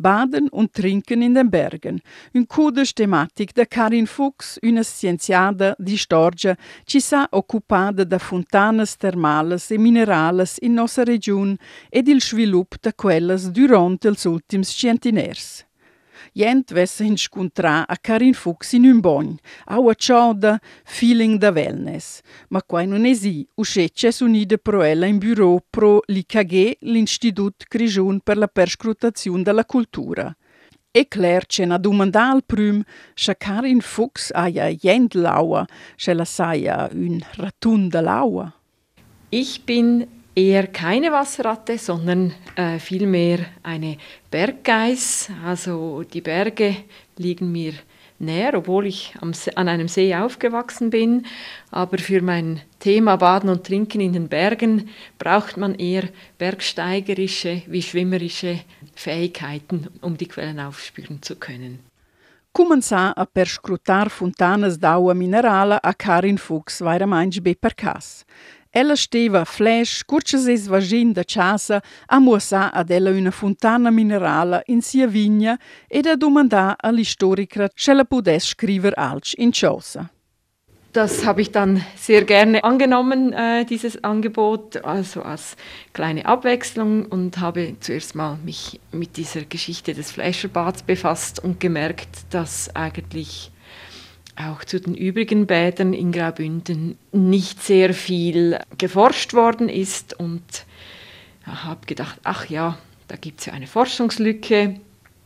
Baden und Trinken in den Bergen. Un cudes tematic da Karin Fuchs, una scienziata di storia, ci s'ha occupata da fontanas termales e minerales in nostra regione ed il sviluppo da quellas durante els ultims centiners. Jent vessa inscontrà a Karin Fuchs in un bagn, au a cioda feeling da wellness. Ma quai non esi, uscece s'unida pro ella in bureau pro l'IKG, l'Institut Grigiun per la perscrutazione della cultura. E Claire ce n'ha domandà al prüm, scha Karin Fuchs aia jent laua, scha la saia un ratun da laua. Ich bin eher keine Wasserratte, sondern vielmehr eine Berggeiß. Also die Berge liegen mir näher, obwohl ich an einem See aufgewachsen bin. Aber für mein Thema Baden und Trinken in den Bergen braucht man eher bergsteigerische wie schwimmerische Fähigkeiten, um die Quellen aufspüren zu können. Cumanzà a perscrutar fontanas d'aua minerala a Karin Fuchs vaira mangi be per cas. Ella steva flash, curces es vagin da casa, a muossà ad ella una fontana minerala in sia vigna ed a domandà all'istorica se la pudess scriver alc in Ciosa. Das habe ich dann sehr gerne angenommen, dieses Angebot, also als kleine Abwechslung, und habe zuerst mal mich mit dieser Geschichte des Fläscherbads befasst und gemerkt, dass eigentlich auch zu den übrigen Bädern in Graubünden nicht sehr viel geforscht worden ist, und habe gedacht, ach ja, da gibt es ja eine Forschungslücke.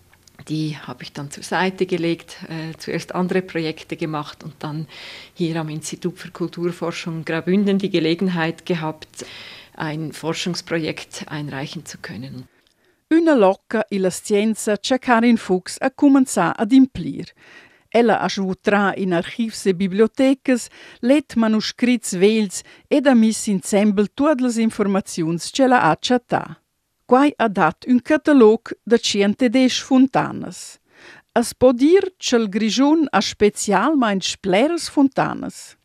Die habe ich dann zur Seite gelegt, zuerst andere Projekte gemacht und dann hier am Institut für Kulturforschung Graubünden die Gelegenheit gehabt, ein Forschungsprojekt einreichen zu können. Una locca e la scienza c'è Karin Fuchs a comincià ad implir. Ella ha svutrà in archivs e bibliotecas, let manuscrits vels ed ha mis insembel tutte le informazions che la ha chattà. Quai ha dat un catalog de 110 fontanas. Es può dir che il Grigiun ha specialmein spleres fontanas?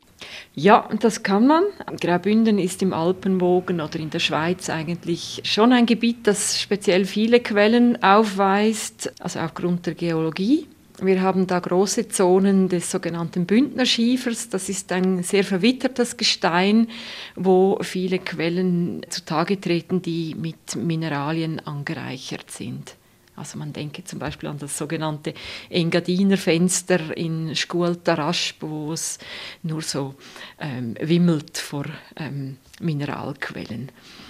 Ja, das kann man. Graubünden ist im Alpenbogen oder in der Schweiz eigentlich schon ein Gebiet, das speziell viele Quellen aufweist, also aufgrund der Geologie. Wir haben da große Zonen des sogenannten Bündnerschiefers. Das ist ein sehr verwittertes Gestein, wo viele Quellen zutage treten, die mit Mineralien angereichert sind. Also man denke zum Beispiel an das sogenannte Engadiner Fenster in Scuol-Tarasp, wo es nur so wimmelt vor Mineralquellen.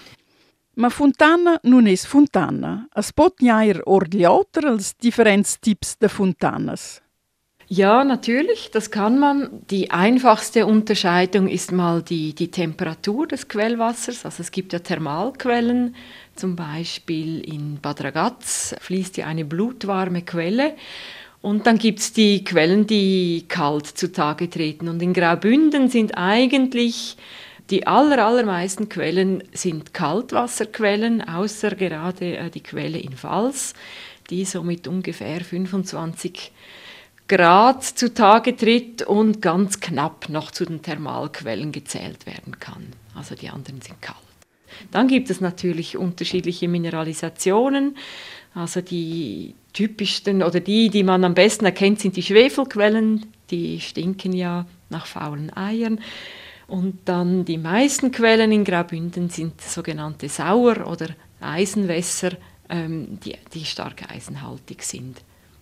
Ma fontana non es fontana. Es pot gnair orglioter als differents Typs de fontanas. Ja, natürlich, das kann man. Die einfachste Unterscheidung ist mal die Temperatur des Quellwassers. Also es gibt ja Thermalquellen, zum Beispiel in Bad Ragaz fließt ja eine blutwarme Quelle. Und dann gibt es die Quellen, die kalt zutage treten. Und in Graubünden sind eigentlich die allermeisten Quellen sind Kaltwasserquellen, außer gerade die Quelle in Vals, die so mit ungefähr 25 Grad zutage tritt und ganz knapp noch zu den Thermalquellen gezählt werden kann. Also die anderen sind kalt. Dann gibt es natürlich unterschiedliche Mineralisationen. Also die typischsten oder die man am besten erkennt, sind die Schwefelquellen. Die stinken ja nach faulen Eiern. Und dann die meisten Quellen in Graubünden sind sogenannte Sauer- oder Eisenwässer, die stark eisenhaltig sind.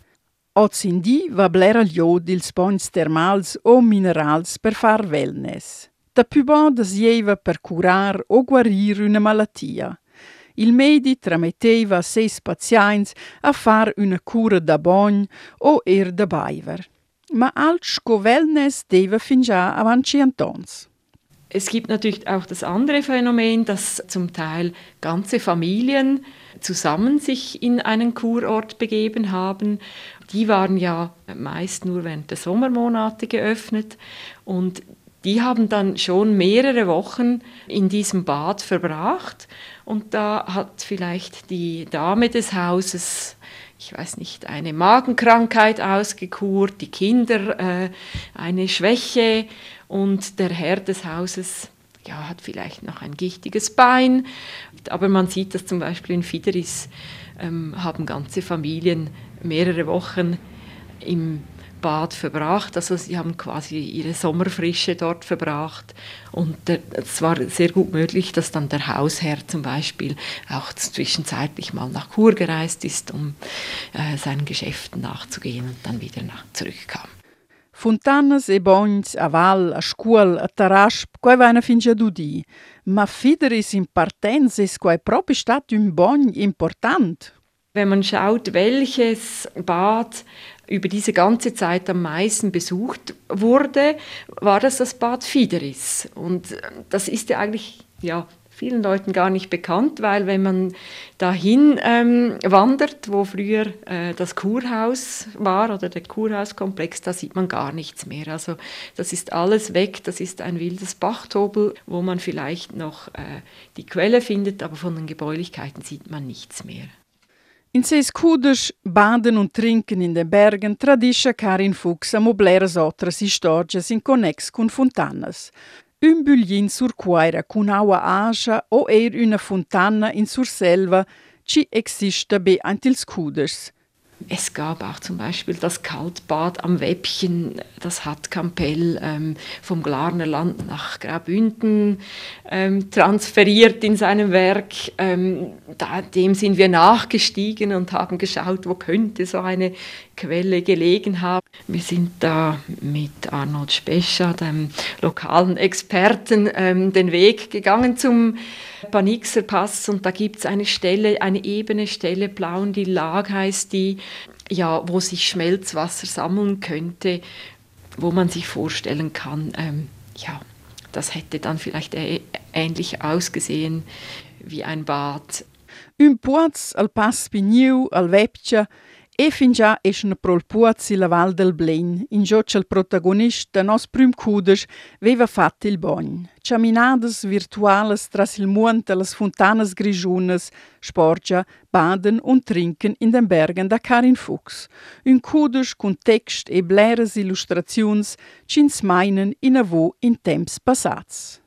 Ozindi va blera glio dils bogns termals o minerals per far wellness. Da più bon desieva per curar o guarir una malattia. Il medi trametteva ses pazients a far una cura da bogn o da baiver. Ma alts co wellness deva fin già avant 100 ans. Es gibt natürlich auch das andere Phänomen, dass zum Teil ganze Familien zusammen sich in einen Kurort begeben haben. Die waren ja meist nur während der Sommermonate geöffnet und die haben dann schon mehrere Wochen in diesem Bad verbracht und da hat vielleicht die Dame des Hauses, ich weiß nicht, eine Magenkrankheit ausgekurt, die Kinder eine Schwäche und der Herr des Hauses hat vielleicht noch ein gichtiges Bein. Aber man sieht das zum Beispiel in Fideris haben ganze Familien mehrere Wochen im Bad verbracht, also sie haben quasi ihre Sommerfrische dort verbracht und es war sehr gut möglich, dass dann der Hausherr zum Beispiel auch zwischenzeitlich mal nach Chur gereist ist, um seinen Geschäften nachzugehen und dann wieder zurückkam. Fontanas e bogns a val, a scuol, a tarasp, quai vaina fin già d'udì. Ma fideris in partenza es quai proprio stat un bogn important. Wenn man schaut, welches Bad über diese ganze Zeit am meisten besucht wurde, war das Bad Fideris. Und das ist ja eigentlich vielen Leuten gar nicht bekannt, weil wenn man dahin wandert, wo früher das Kurhaus war oder der Kurhauskomplex, da sieht man gar nichts mehr. Also das ist alles weg, das ist ein wildes Bachtobel, wo man vielleicht noch die Quelle findet, aber von den Gebäulichkeiten sieht man nichts mehr. In seis cudes baden und trinken in den Bergen tradisce Karin Fuchs a mobleras otras historias in connex con fontanas. Un buglin sur quaira cun aua aja o una fontana in Surselva ci existe be antils cudes. Es gab auch zum Beispiel das Kaltbad am Wäppchen, das hat Campell vom Glarner Land nach Graubünden transferiert in seinem Werk. Dem sind wir nachgestiegen und haben geschaut, wo könnte so eine Quelle gelegen haben. Wir sind da mit Arnold Spescha, dem lokalen Experten, den Weg gegangen zum Panixer Pass und da gibt es eine Stelle, eine ebene Stelle, Blauendilag heißt die, wo sich Schmelzwasser sammeln könnte, wo man sich vorstellen kann, das hätte dann vielleicht ähnlich ausgesehen wie ein Bad. Un puaz al Pass Pigniu, al Wäppcha, e fin già eschna prol puaz in la Val del Blen, in giò c'el protagonist da nos prüm cudes veva fat il bogn. Caminadas virtuales tras il munt las fontanas grigiunas, sporgia, baden und trinken in den Bergen da Karin Fuchs. Un cudes cun text e bleras illustraziuns, cins meinen in avo in temps passats.